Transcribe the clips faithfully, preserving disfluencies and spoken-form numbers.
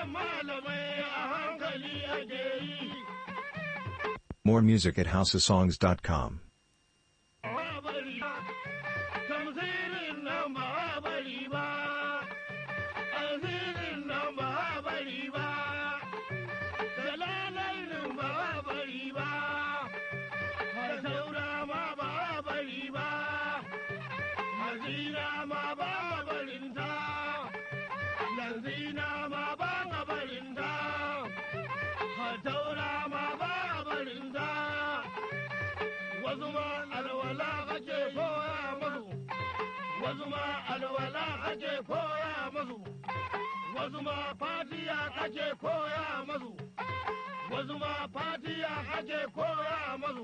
More music at house of songs dot com. Wasu ma fatiya ake koya masu, wasu ma fatiya ake koya masu.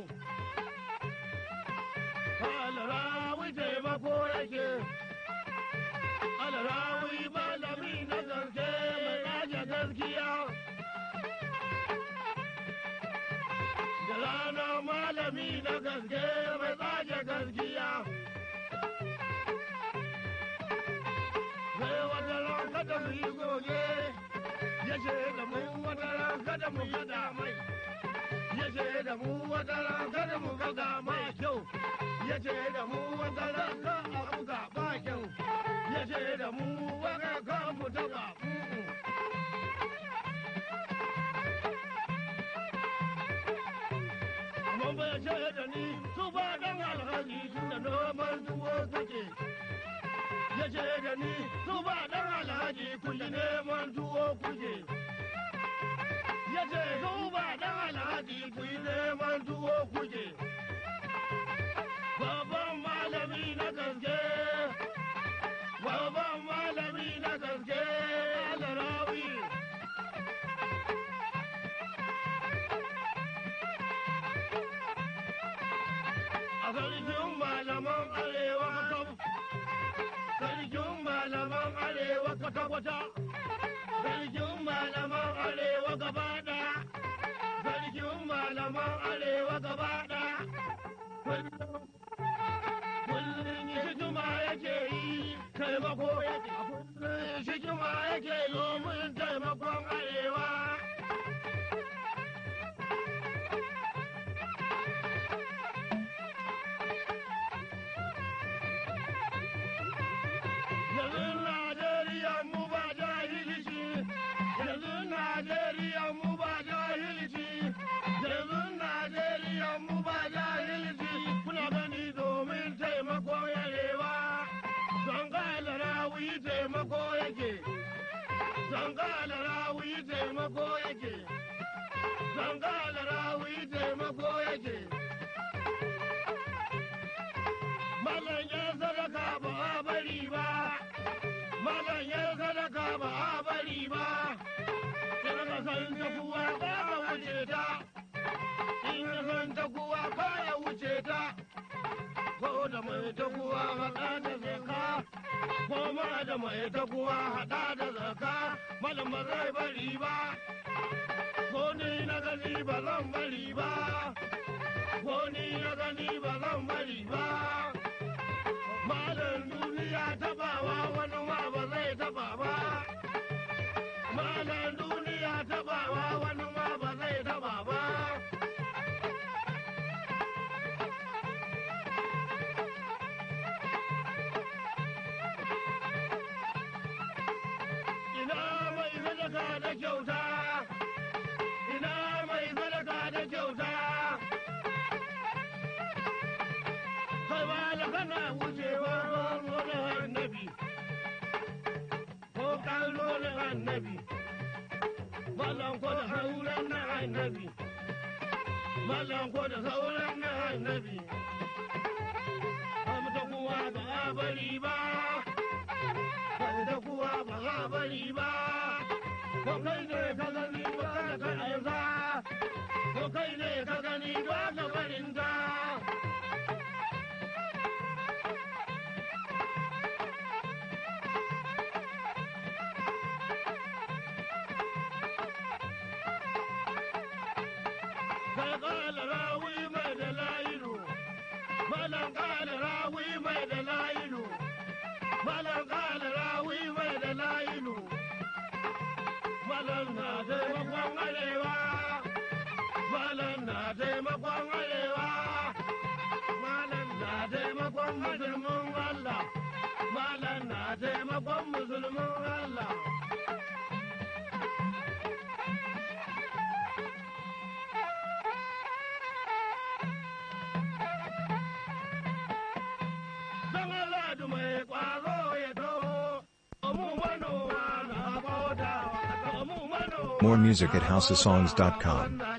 Alarawi taimako yake, alarawi malami na gaske mai aje gaskiya. Da rana malami na gaske mai aje gaskiya. Kada mu yi goge, ya ce da mu wata ran kada mu gada mai, ya ce da mu wata ran kada mu gada mai kyau, ya ce da mu wata ran kan a buga ba kyau, ya ce da mu wata kan mu taba muku. Amma bai ce da ni su ba dan alhaji tun da noman tuwo kuke. Ya ce da ni su ba dan alhaji kulle neman tuwo kuke. Ya ce su ba dan alhaji kulle neman tuwo kuke. Babban malami na gaske, babban malami na gaske alarawi. A sarkin malaman arewa kan sarkin malaman arewa kwata-kwata, sarkin malaman arewa gaba ɗaya, sarkin malaman arewa gaba ɗaya. Kullum hikima yake yi, taimako yake, kullum hikima yake yi domin taimakon arewa. Da mai taguwa haɗa da zaka, koma da mai taguwa haɗa da zaka, malam ba zai bari ba, ko ni na gani ba zan bari ba, ko ni na gani ba zan bari ba. Malam duniya tabawa wani ma ba zai taba ba, malam duniya tabawa wani ma ba zai taba ba. Da kyauta, ina mai sadaka da kyauta, kai ba da kana wucewa ruwan annabi, ko kallo na annabi, mallan ko da sauran na annabi, mallan ko da sauran na annabi, amta kuwa ba a bari ba, amta kuwa ba a bari ba. Ko kai ne ka gani ba ka aiza, ko kai ne ka gani ba ka barinta. Kai kala rawi mai da layiru, malam kala rawi mai da layiru, malam kala rawi mai da layiru. taimakon musulmin Allah. Malam na taimakon musulmin Allah. Don Allah du mai ƙwazo ya taho, mu manoma na bauta wa mu manoma. More music at house of songs dot com.